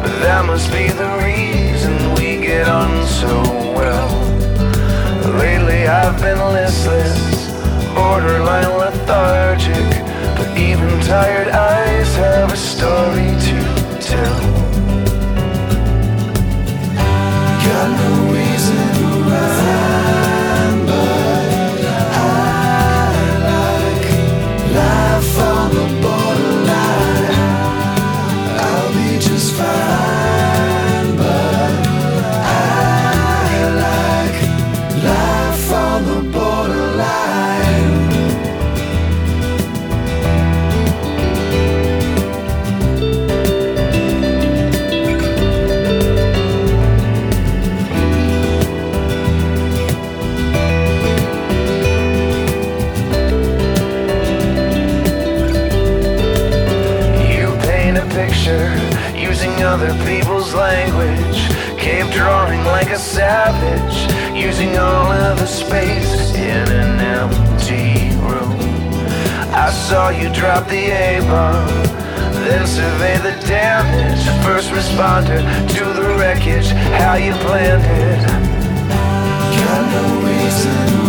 but that must be the reason we get on so well. Lately I've been listless, borderline lethargic, but even tired eyes have a story to tell. Got no reason to rhyme, but I like life on the borderline. I'll be just fine, but I like life on the borderline. Picture using other people's language, cave drawing like a savage, using all of the space in an empty room. I saw you drop the A-bomb, then survey the damage. First responder to the wreckage, how you planned it. Got no reason